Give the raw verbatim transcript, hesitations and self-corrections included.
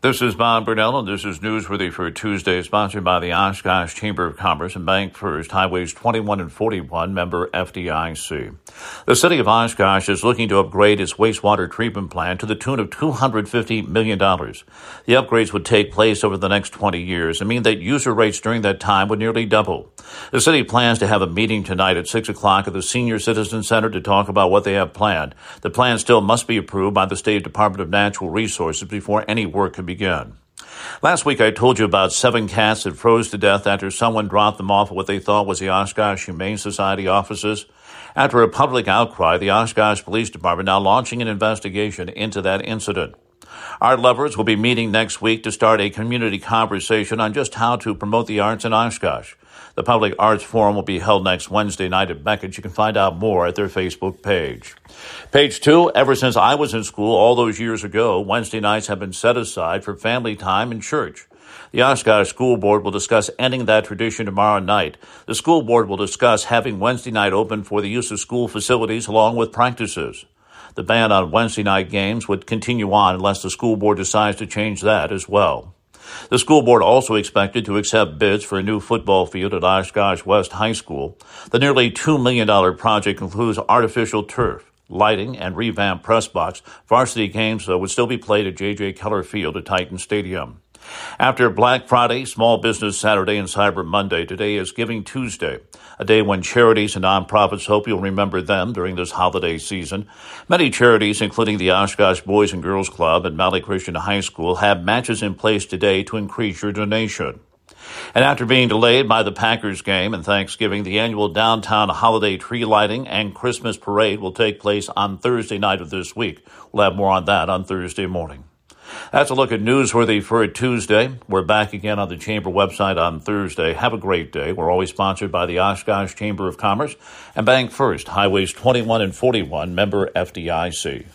This is Bob Burnell, and this is Newsworthy for Tuesday, sponsored by the Oshkosh Chamber of Commerce and Bank First, Highways twenty-one and forty-one, member F D I C. The city of Oshkosh is looking to upgrade its wastewater treatment plant to the tune of two hundred fifty million dollars. The upgrades would take place over the next twenty years and mean that user rates during that time would nearly double. The city plans to have a meeting tonight at six o'clock at the Senior Citizen Center to talk about what they have planned. The plan still must be approved by the State Department of Natural Resources before any work can begin. Begin. Last week, I told you about seven cats that froze to death after someone dropped them off at what they thought was the Oshkosh Humane Society offices. After a public outcry, the Oshkosh Police Department now launching an investigation into that incident. Art lovers will be meeting next week to start a community conversation on just how to promote the arts in Oshkosh. The Public Arts Forum will be held next Wednesday night at Beckett. You can find out more at their Facebook page. Page two, ever since I was in school all those years ago, Wednesday nights have been set aside for family time and church. The Oshkosh School Board will discuss ending that tradition tomorrow night. The school board will discuss having Wednesday night open for the use of school facilities along with practices. The ban on Wednesday night games would continue on unless the school board decides to change that as well. The school board also expected to accept bids for a new football field at Oshkosh West High School. The nearly two million dollars project includes artificial turf, lighting, and revamped press box. Varsity games, though, would still be played at J J. Keller Field at Titan Stadium. After Black Friday, Small Business Saturday, and Cyber Monday, today is Giving Tuesday, a day when charities and nonprofits hope you'll remember them during this holiday season. Many charities, including the Oshkosh Boys and Girls Club and Valley Christian High School, have matches in place today to increase your donation. And after being delayed by the Packers game and Thanksgiving, the annual downtown holiday tree lighting and Christmas parade will take place on Thursday night of this week. We'll have more on that on Thursday morning. That's a look at Newsworthy for a Tuesday. We're back again on the Chamber website on Thursday. Have a great day. We're always sponsored by the Oshkosh Chamber of Commerce and Bank First, Highways twenty-one and forty-one, member F D I C.